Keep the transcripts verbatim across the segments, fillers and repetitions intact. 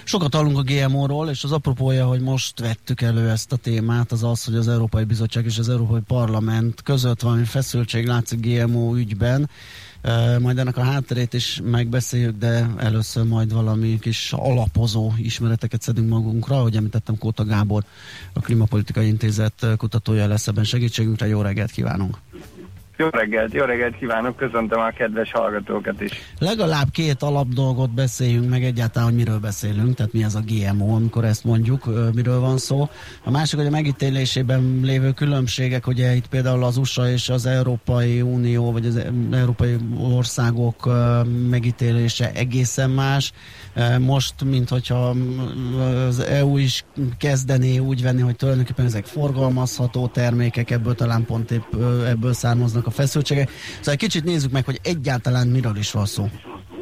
Sokat hallunk a gé em o-ról, és az apropója, hogy most vettük elő ezt a témát, az az, hogy az Európai Bizottság és az Európai Parlament között valami feszültség látszik gé em o ügyben. Uh, majd ennek a hátterét is megbeszéljük, de először majd valami kis alapozó ismereteket szedünk magunkra. Ahogy említettem, Kóta Gábor, a Klímapolitikai Intézet kutatója lesz ebben segítségünkre. Jó reggelt kívánunk! Jó reggelt, jó reggelt kívánok, köszöntöm a kedves hallgatókat is. Legalább két alapdolgot beszéljünk meg egyáltalán, hogy miről beszélünk, tehát mi az a gé em o, amikor ezt mondjuk, miről van szó. A másik, hogy a megítélésében lévő különbségek, ugye itt például az u es á és az Európai Unió, vagy az európai országok megítélése egészen más. Most, mint hogyha az é u is kezdené úgy venni, hogy tulajdonképpen ezek forgalmazható termékek, ebből talán pont épp ebből származnak a feszültségek. Szóval egy kicsit nézzük meg, hogy egyáltalán miről is van szó.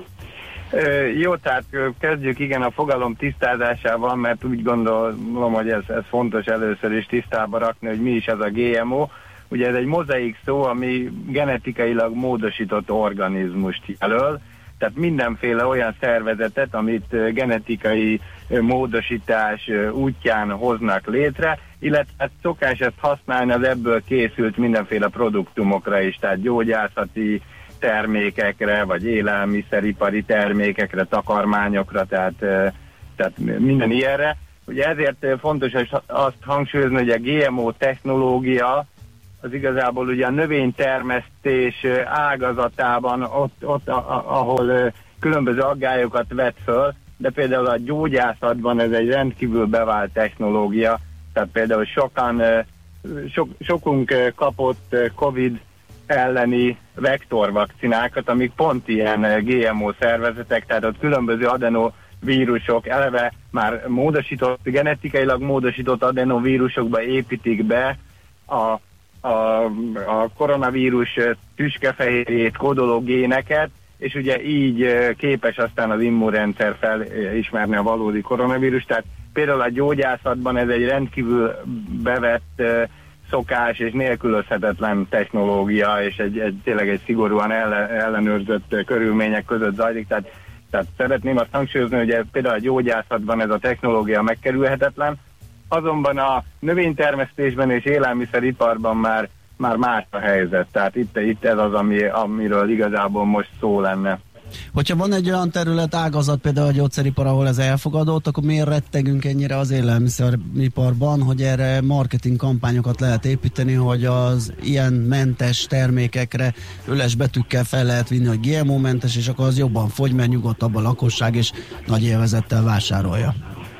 Jó, tehát kezdjük igen a fogalom tisztázásával, mert úgy gondolom, hogy ez, ez fontos először is tisztába rakni, hogy mi is ez a gé em o. Ugye ez egy mozaik szó, ami genetikailag módosított organizmust jelöl, tehát mindenféle olyan szervezetet, amit genetikai módosítás útján hoznak létre, illetve szokás ezt használni az ebből készült mindenféle produktumokra is, tehát gyógyászati termékekre, vagy élelmiszeripari termékekre, takarmányokra, tehát, tehát minden ilyenre. Ugye ezért fontos azt hangsúlyozni, hogy a gé em o technológia az igazából ugye a növénytermesztés ágazatában, ott, ott a, a, ahol különböző aggályokat vet föl, de például a gyógyászatban ez egy rendkívül bevált technológia, tehát például sokan, sok, sokunk kapott Covid elleni vektorvakcinákat, amik pont ilyen gé em o szervezetek, tehát ott különböző adenovírusok eleve már módosított, genetikailag módosított adenovírusokba építik be a A, a koronavírus tüskefehérjét kódoló géneket, és ugye így képes aztán az immunrendszer felismerni a valódi koronavírus. Tehát például a gyógyászatban ez egy rendkívül bevett szokás és nélkülözhetetlen technológia, és egy, egy tényleg egy szigorúan ellen, ellenőrzött körülmények között zajlik. Tehát, tehát szeretném azt hangsúlyozni, hogy például a gyógyászatban ez a technológia megkerülhetetlen, azonban a növénytermesztésben és élelmiszeriparban már, már más a helyzet. Tehát itt, itt ez az, ami, amiről igazából most szó lenne. Hogyha van egy olyan terület, ágazat, például a gyógyszeripar, ahol ez elfogadott, akkor miért rettegünk ennyire az élelmiszeriparban, hogy erre marketing kampányokat lehet építeni, hogy az ilyen mentes termékekre üles betűkkel fel lehet vinni, hogy gé em o mentes, és akkor az jobban fogy, mert nyugodtabb a lakosság, és nagy élvezettel vásárolja.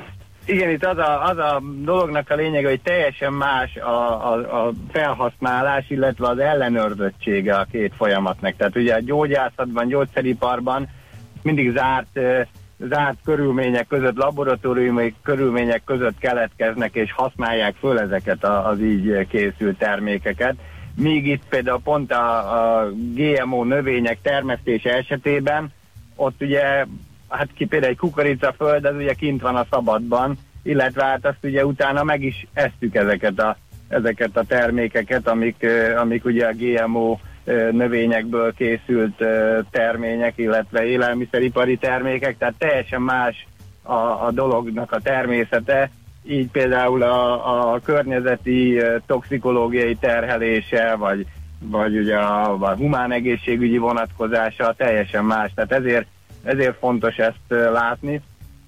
Igen, itt az a, az a dolognak a lényege, hogy teljesen más a, a, a felhasználás, illetve az ellenőrzöttsége a két folyamatnak. Tehát ugye a gyógyászatban, gyógyszeriparban mindig zárt, zárt körülmények között, laboratóriumi körülmények között keletkeznek és használják föl ezeket az így készült termékeket. Míg itt például pont a, a gé em o növények termesztése esetében, ott ugye hát ki például egy kukoricaföld, az ugye kint van a szabadban, illetve hát azt ugye utána meg is esztük ezeket a, ezeket a termékeket, amik, amik ugye a gé em o növényekből készült termények, illetve élelmiszeripari termékek, tehát teljesen más a, a dolognak a természete, így például a, a környezeti toxikológiai terhelése, vagy, vagy ugye a, a humán egészségügyi vonatkozása teljesen más, tehát ezért Ezért fontos ezt látni.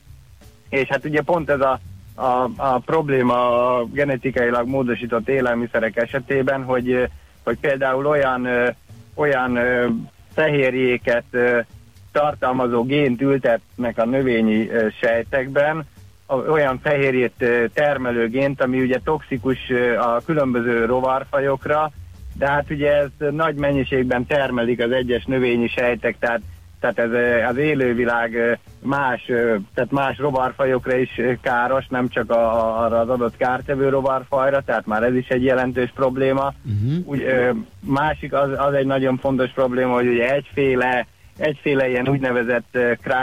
És hát ugye pont ez a, a, a probléma a genetikailag módosított élelmiszerek esetében, hogy, hogy például olyan, olyan fehérjéket tartalmazó gént ültetnek a növényi sejtekben, olyan fehérjét termelő gént, ami ugye toxikus a különböző rovarfajokra, de hát ugye ez nagy mennyiségben termelik az egyes növényi sejtek, tehát Tehát ez az élővilág más, tehát más rovarfajokra is káros, nem csak a, arra az adott kártevő rovarfajra, tehát már ez is egy jelentős probléma. Uh-huh. Úgy, másik az, az egy nagyon fontos probléma, hogy ugye egyféle, egyféle ilyen úgynevezett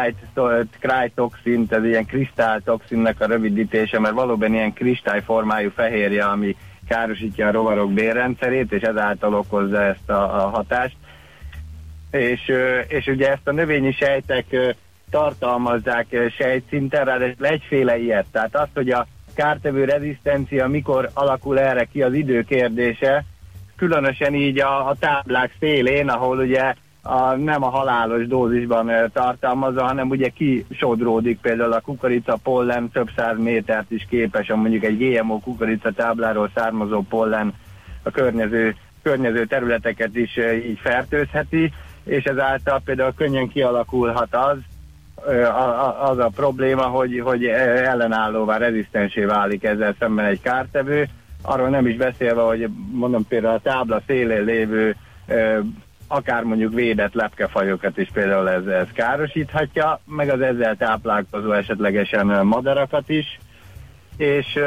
crytoxin, ez ilyen kristálytoxinnek a rövidítése, mert valóban ilyen kristályformájú fehérje, ami károsítja a rovarok bélrendszerét, és ezáltal okozza ezt a, a hatást. És, és ugye ezt a növényi sejtek tartalmazzák sejtszinten, ráadásul egyféle ilyet. Tehát azt, hogy a kártevő rezisztencia mikor alakul erre ki, az idő kérdése, különösen így a, a táblák szélén, ahol ugye a, nem a halálos dózisban tartalmazza, hanem ugye kisodródik például a kukorica pollen, több száz métert is képes, a mondjuk egy gé em o kukorica tábláról származó pollen a környező, környező területeket is így fertőzheti, és ezáltal például könnyen kialakulhat az, az a probléma, hogy, hogy ellenállóvá, rezisztensé válik ezzel szemben egy kártevő. Arról nem is beszélve, hogy mondom például a tábla szélén lévő akár mondjuk védett lepkefajokat is például ez, ez károsíthatja, meg az ezzel táplálkozó esetlegesen madarakat is, és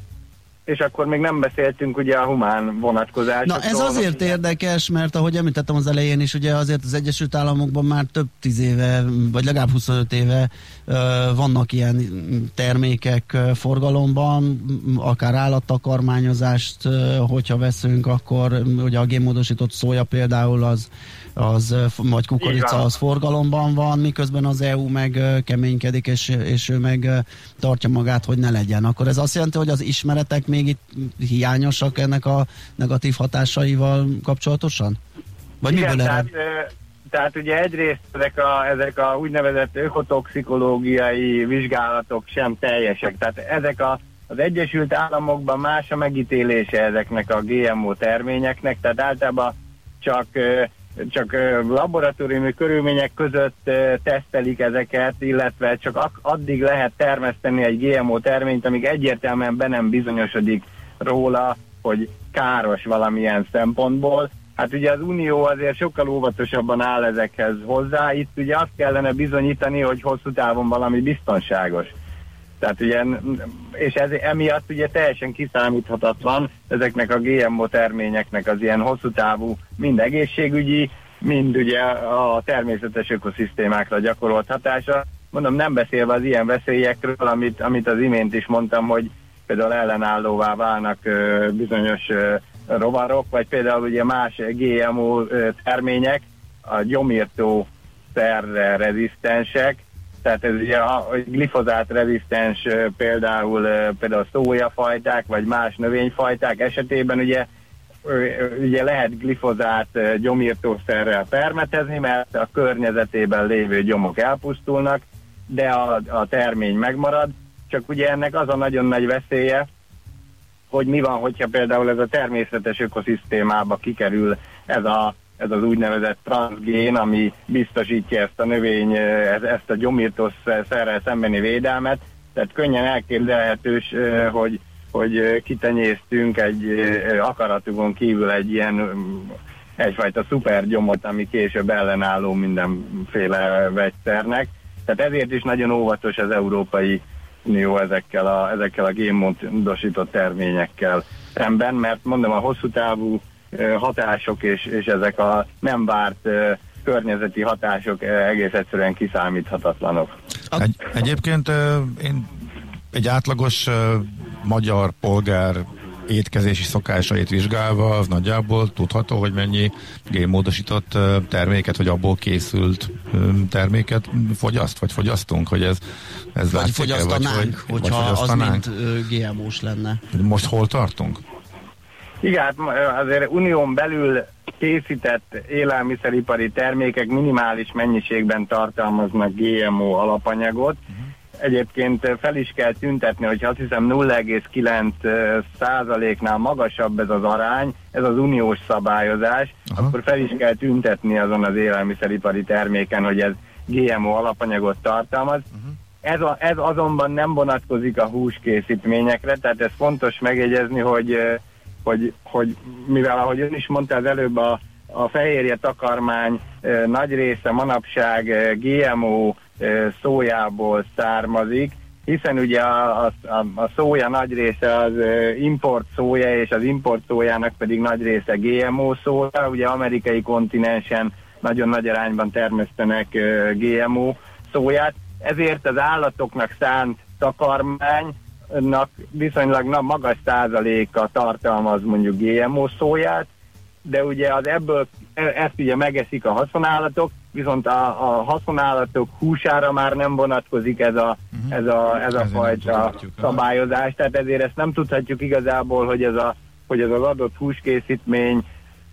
és akkor még nem beszéltünk ugye a humán vonatkozásokról. Na ez azért érdekes, mert ahogy említettem az elején is, ugye azért az Egyesült Államokban már több tíz éve, vagy legalább huszonöt éve vannak ilyen termékek forgalomban, akár állattakarmányozást, hogyha veszünk, akkor ugye a génmódosított szója például az, az vagy kukorica az forgalomban van, miközben az é u meg keménykedik, és, és ő meg tartja magát, hogy ne legyen. Akkor ez azt jelenti, hogy az ismeretek még itt hiányosak ennek a negatív hatásaival kapcsolatosan? Vagy igen, miből tehát, tehát ugye egyrészt ezek a, ezek a úgynevezett ökotoxikológiai vizsgálatok sem teljesek. Tehát ezek a, az Egyesült Államokban más a megítélése ezeknek a gé em o terményeknek, tehát általában csak csak laboratóriumi körülmények között tesztelik ezeket, illetve csak addig lehet termeszteni egy gé em o terményt, amíg egyértelműen be nem bizonyosodik róla, hogy káros valamilyen szempontból. Hát ugye az Unió azért sokkal óvatosabban áll ezekhez hozzá, itt ugye azt kellene bizonyítani, hogy hosszú távon valami biztonságos. Tehát ugye, és ez emiatt ugye teljesen kiszámíthatatlan ezeknek a gé em o terményeknek az ilyen hosszú távú, mind egészségügyi, mind ugye a természetes ökoszisztémákra gyakorolt hatása. Mondom, nem beszélve az ilyen veszélyekről, amit, amit az imént is mondtam, hogy például ellenállóvá válnak ö, bizonyos ö, rovarok, vagy például ugye más gé em o ö, termények, a gyomírtó szerre rezisztensek, tehát ez ugye a glifozát rezisztens például, például szójafajták, vagy más növényfajták esetében ugye, ugye lehet glifozát gyomírtószerrel permetezni, mert a környezetében lévő gyomok elpusztulnak, de a, a termény megmarad, csak ugye ennek az a nagyon nagy veszélye, hogy mi van, hogyha például ez a természetes ökoszisztémába kikerül ez a ez az úgynevezett transzgén, ami biztosítja ezt a növény, ezt a gyomírtószerrel szembeni védelmet, tehát könnyen elképzelhetős, hogy, hogy kitenyésztünk egy akaratunkon kívül egy ilyen egyfajta szupergyomot, ami később ellenálló mindenféle vegyszernek. Tehát ezért is nagyon óvatos az Európai Unió ezekkel a, ezekkel a génmódosított terményekkel szemben, mert mondom, a hosszú távú hatások és, és ezek a nem várt uh, környezeti hatások uh, egész egyszerűen kiszámíthatatlanok. Egy, egyébként uh, én egy átlagos uh, magyar polgár étkezési szokásait vizsgálva, az nagyjából tudható, hogy mennyi génmódosított uh, terméket, vagy abból készült um, terméket fogyaszt, vagy fogyasztunk, hogy ez, ez vagy látszik, fogyasztanánk, vagy, vagy, hogyha vagy az mind uh, gé em o-s lenne. Most hol tartunk? Igen, hát azért unión belül készített élelmiszeripari termékek minimális mennyiségben tartalmaznak gé em o alapanyagot. Uh-huh. Egyébként fel is kell tüntetni, hogy azt hiszem nulla egész kilenc százaléknál magasabb ez az arány, ez az uniós szabályozás, uh-huh. akkor fel is kell tüntetni azon az élelmiszeripari terméken, hogy ez gé em o alapanyagot tartalmaz. Uh-huh. Ez, a, ez azonban nem vonatkozik a húskészítményekre, tehát ez fontos megjegyezni, hogy Hogy, hogy mivel ahogy ön is mondta az előbb, a, a fehérje takarmány e, nagy része manapság e, gé em o e, szójából származik, hiszen ugye a, a, a szója nagy része az e, import szója, és az import szójának pedig nagy része gé em o szója, ugye amerikai kontinensen nagyon nagy arányban termesztenek e, gé em o szóját, ezért az állatoknak szánt takarmány viszonylag na, magas százaléka tartalmaz mondjuk gé em o szóját, de ugye az ebből ezt ugye megeszik a haszonállatok, viszont a, a haszonállatok húsára már nem vonatkozik ez a, uh-huh. ez a, ez a fajta szabályozás, tehát ezért ezt nem tudhatjuk igazából, hogy ez, a, hogy ez az adott húskészítmény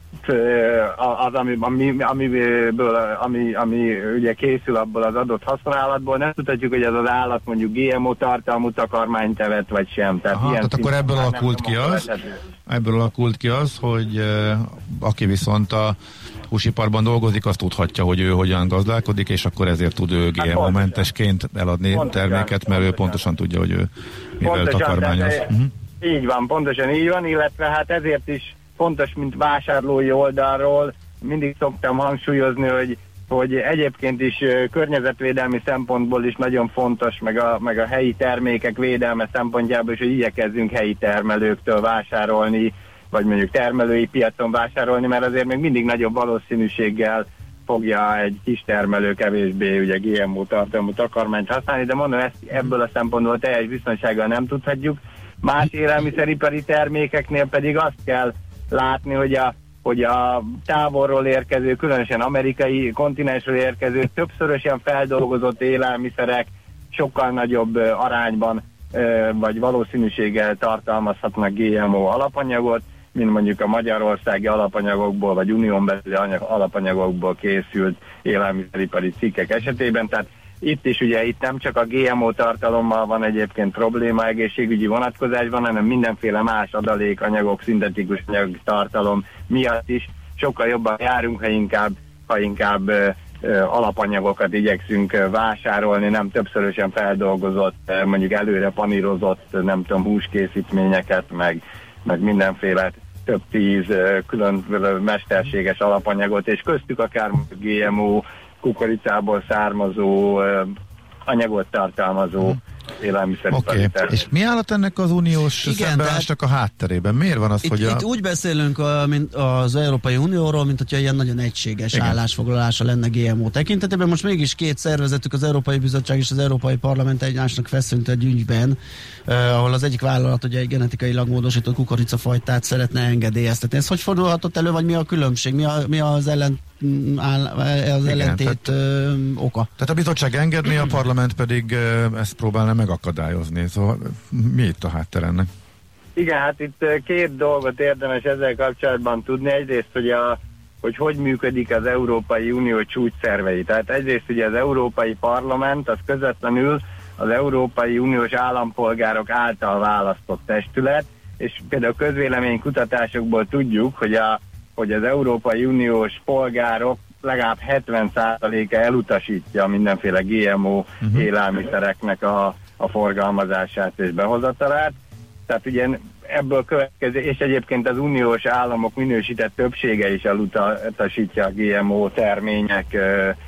az, ami, ami, amiből, ami, ami ugye készül abból az adott haszonállatból, nem tudhatjuk, hogy ez az állat mondjuk gé em o tartalmú takarmányt evett, vagy sem. Tehát, Aha, ilyen tehát akkor ebből alakult ki az, ebből alakult ki az, hogy uh, aki viszont a húsiparban dolgozik, azt tudhatja, hogy ő hogyan gazdálkodik, és akkor ezért tud ő gé em o-mentesként eladni pontosan, terméket, mert pontosan. ő pontosan tudja, hogy ő mivel pontosan, takarmányoz. Tehát, uh-huh. Így van, pontosan így van, illetve hát ezért is fontos, mint vásárlói oldalról, mindig szoktam hangsúlyozni, hogy, hogy egyébként is környezetvédelmi szempontból is nagyon fontos, meg a, meg a helyi termékek védelme szempontjából is, hogy igyekezzünk helyi termelőktől vásárolni, vagy mondjuk termelői piacon vásárolni, mert azért még mindig nagyobb valószínűséggel fogja egy kis termelő kevésbé ugye gé em o tartalmú takarmányt használni, de mondom, ezt ebből a szempontból teljes biztonsággal nem tudhatjuk. Más élelmiszeripari termékeknél pedig azt kell látni, hogy a, hogy a távolról érkező, különösen amerikai kontinensről érkező, többszörösen feldolgozott élelmiszerek sokkal nagyobb arányban vagy valószínűséggel tartalmazhatnak gé em o alapanyagot, mint mondjuk a magyarországi alapanyagokból, vagy unión belüli alapanyagokból készült élelmiszeripari cikkek esetében. Tehát itt is ugye itt nem csak a gé em o tartalommal van egyébként probléma egészségügyi vonatkozásban, hanem mindenféle más adalékanyagok, szintetikus anyag tartalom miatt is sokkal jobban járunk, ha inkább, ha inkább ö, ö, alapanyagokat igyekszünk vásárolni, nem többszörösen feldolgozott, mondjuk előre panírozott, nem tudom, húskészítményeket, meg, meg mindenféle több tíz külön mesterséges alapanyagot, és köztük akár gé em o, kukoricából származó, anyagot tartalmazó élelmiszeripari okay. És mi állat ennek az uniós szembeállásnak a hátterében? Miért van az, itt, hogy a... Itt úgy beszélünk a, mint az Európai Unióról, mint hogyha ilyen nagyon egységes igen. állásfoglalása lenne gé em o tekintetében. Most mégis két szervezetük, az Európai Bizottság és az Európai Parlament egymásnak feszült egy ügyben, eh, ahol az egyik vállalat ugye egy genetikailag módosított kukoricafajtát szeretne engedélyeztetni. Ez hogy fordulhatott elő, vagy mi a különbség? Mi, a, mi az ellen áll, az igen, ellentét tehát, ö, oka? Tehát a bizottság engedni, a parlament pedig ö, ezt próbálna megakadályozni. Szóval mi itt a háttér ennek? Igen, hát itt két dolgot érdemes ezzel kapcsolatban tudni. Egyrészt, hogy a, hogy, hogy működik az Európai Unió csúcsszervei. Tehát egyrészt ugye az Európai Parlament az közvetlenül az Európai Uniós állampolgárok által választott testület, és például közvéleménykutatásokból tudjuk, hogy, a, hogy az Európai Uniós polgárok legalább hetven százaléka elutasítja mindenféle gé em o uh-huh. élelmiszereknek a, a forgalmazását és behozatalát. Tehát ugye ebből következő, és egyébként az uniós államok minősített többsége is elutasítja a gé em o termények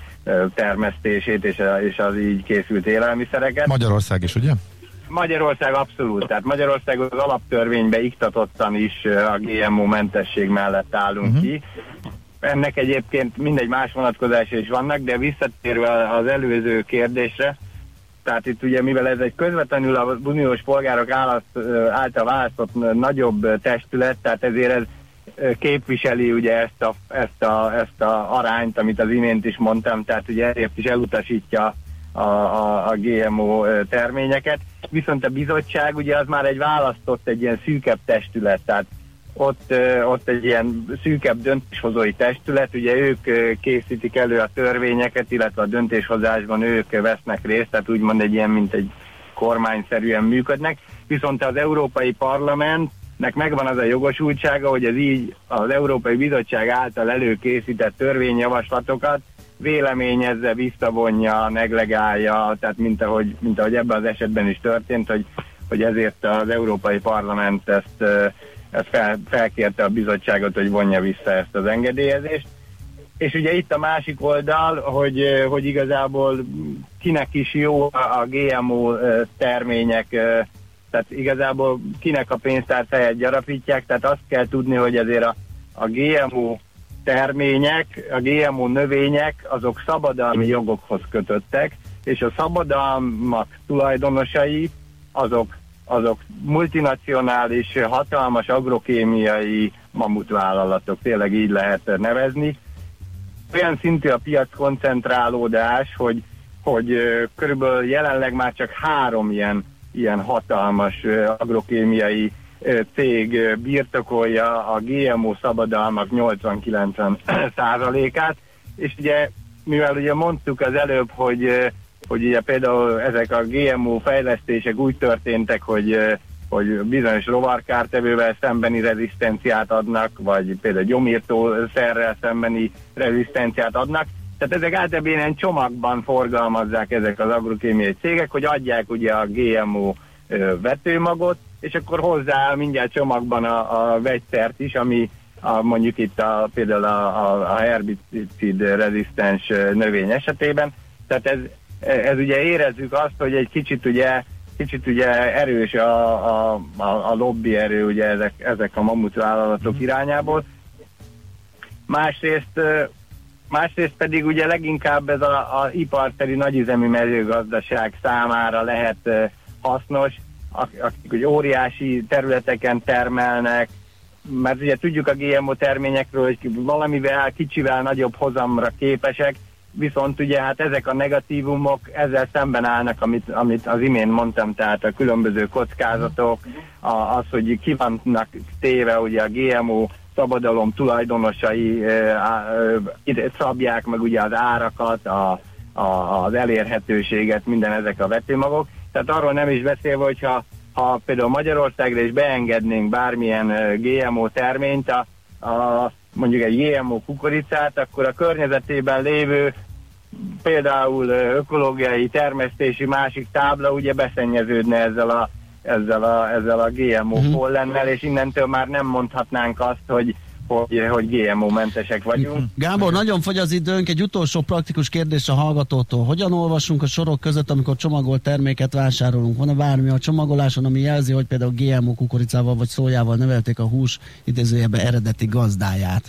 termesztését és, a, és az így készült élelmiszereket. Magyarország is, ugye? Magyarország abszolút, tehát Magyarország az alaptörvénybe iktatottan is a gé em o mentesség mellett állunk uh-huh. ki. Ennek egyébként mindegy más vonatkozása is vannak, de visszatérve az előző kérdésre, tehát itt ugye mivel ez egy közvetlenül az uniós polgárok által választott nagyobb testület, tehát ezért ez képviseli ugye ezt a, ezt, a, ezt a arányt, amit az imént is mondtam, tehát ugye ezért is elutasítja a, a, a gé em o terményeket. Viszont a bizottság ugye az már egy választott, egy ilyen szűkebb testület, tehát ott, ott egy ilyen szűkebb döntéshozói testület, ugye ők készítik elő a törvényeket, illetve a döntéshozásban ők vesznek részt, tehát úgymond egy ilyen, mint egy kormányszerűen működnek. Viszont az Európai Parlamentnek megvan az a jogosultsága, hogy ez így az Európai Bizottság által előkészített törvényjavaslatokat véleményezze, visszavonja, neglegálja, tehát mint ahogy, mint ahogy ebben az esetben is történt, hogy, hogy ezért az Európai Parlament ezt ezt fel, felkérte a bizottságot, hogy vonja vissza ezt az engedélyezést. És ugye itt a másik oldal, hogy, hogy igazából kinek is jó a gé em o termények, tehát igazából kinek a pénztárcáját gyarapítják, tehát azt kell tudni, hogy azért a, a gé em o termények, a gé em o növények, azok szabadalmi jogokhoz kötöttek, és a szabadalmak tulajdonosai, azok azok multinacionális, hatalmas agrokémiai mamutvállalatok, tényleg így lehet nevezni, olyan szintű a piac koncentrálódás, hogy, hogy körülbelül jelenleg már csak három ilyen, ilyen hatalmas agrokémiai cég birtokolja a gé em o szabadalmak nyolcvan-kilencven százalékát, és ugye, mivel ugye mondtuk az előbb, hogy, hogy ugye például ezek a gé em o fejlesztések úgy történtek, hogy, hogy bizonyos rovarkártevővel szembeni rezisztenciát adnak, vagy például gyomírtószerrel szembeni rezisztenciát adnak, tehát ezek általában ilyen csomagban forgalmazzák ezek az agrokémiai cégek, hogy adják ugye a gé em o vetőmagot, és akkor hozzá mindjárt csomagban a, a vegyszert is, ami a, mondjuk itt a, például a, a, a herbicid rezisztens növény esetében. Tehát ez, ez ugye érezzük azt, hogy egy kicsit ugye, kicsit ugye erős a, a, a, a lobby erő ugye ezek, ezek a mamutvállalatok irányából. Másrészt, másrészt pedig ugye leginkább ez az iparteri nagyüzemű mezőgazdaság számára lehet hasznos, akik ugye óriási területeken termelnek, mert ugye tudjuk a gé em o terményekről, hogy valamivel kicsivel nagyobb hozamra képesek, viszont ugye hát ezek a negatívumok ezzel szemben állnak, amit, amit az imént mondtam, tehát a különböző kockázatok, a, az, hogy ki vannak téve ugye a gé em o szabadalom tulajdonosai e, e, szabják meg ugye az árakat, a, a, az elérhetőséget, minden ezek a vetőmagok. Tehát arról nem is beszélve, hogyha ha például Magyarországra is beengednénk bármilyen gé em o terményt, a, a, mondjuk egy gé em o kukoricát, akkor a környezetében lévő például ökológiai termesztési másik tábla ugye beszennyeződne ezzel a, ezzel a, ezzel a gé em o uh-huh. pollennel, és innentől már nem mondhatnánk azt, hogy Hogy, hogy gé em o-mentesek vagyunk. Gábor, nagyon fogy az időnk, egy utolsó praktikus kérdés a hallgatótól. Hogyan olvasunk a sorok között, amikor csomagolt terméket vásárolunk? Van-e bármi a csomagoláson, ami jelzi, hogy például gé em o kukoricával vagy szójával nevelték a hús idézőjelben eredeti gazdáját?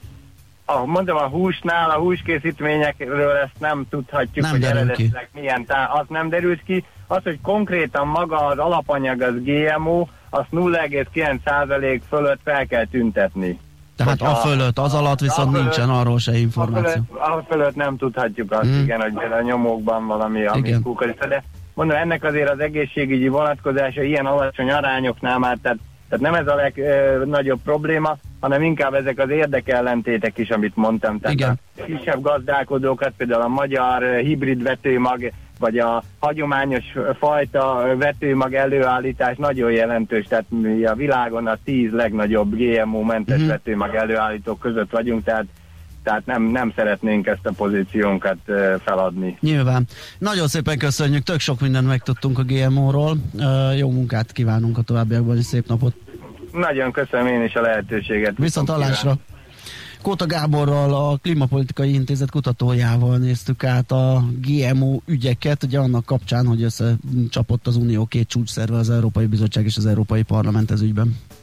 Ah, mondom, a húsnál, a húskészítményekről ezt nem tudhatjuk, nem hogy eredetileg milyen, tá- az nem derült ki. Az, hogy konkrétan maga az alapanyag az gé em o, azt nulla egész kilenc százalék fölött fel kell tüntetni. Tehát a fölött, az alatt viszont fölött, nincsen arról se információ. A fölött, a fölött nem tudhatjuk azt, hmm. igen, hogy a nyomókban valami, ami kukorica, de mondom, ennek azért az egészségügyi vonatkozása ilyen alacsony arányoknál már, tehát, tehát nem ez a legnagyobb probléma, hanem inkább ezek az érdekellentétek is, amit mondtam. Tehát igen. A kisebb gazdálkodókat, például a magyar hibrid vetőmag, vagy a hagyományos fajta vetőmag előállítás nagyon jelentős, tehát mi a világon a tíz legnagyobb gé em o-mentes mm-hmm. vetőmag előállítók között vagyunk, tehát, tehát nem, nem szeretnénk ezt a pozíciónkat feladni. Nyilván. Nagyon szépen köszönjük, tök sok mindent megtudtunk a gé em o-ról. Jó munkát kívánunk a továbbiakban, és szép napot! Nagyon köszönöm én is a lehetőséget. Viszont hallásra! Kóta Gáborral, a Klímapolitikai Intézet kutatójával néztük át a gé em o ügyeket, ugye annak kapcsán, hogy összecsapott az Unió két csúcsszerve, az Európai Bizottság és az Európai Parlament ez ügyben.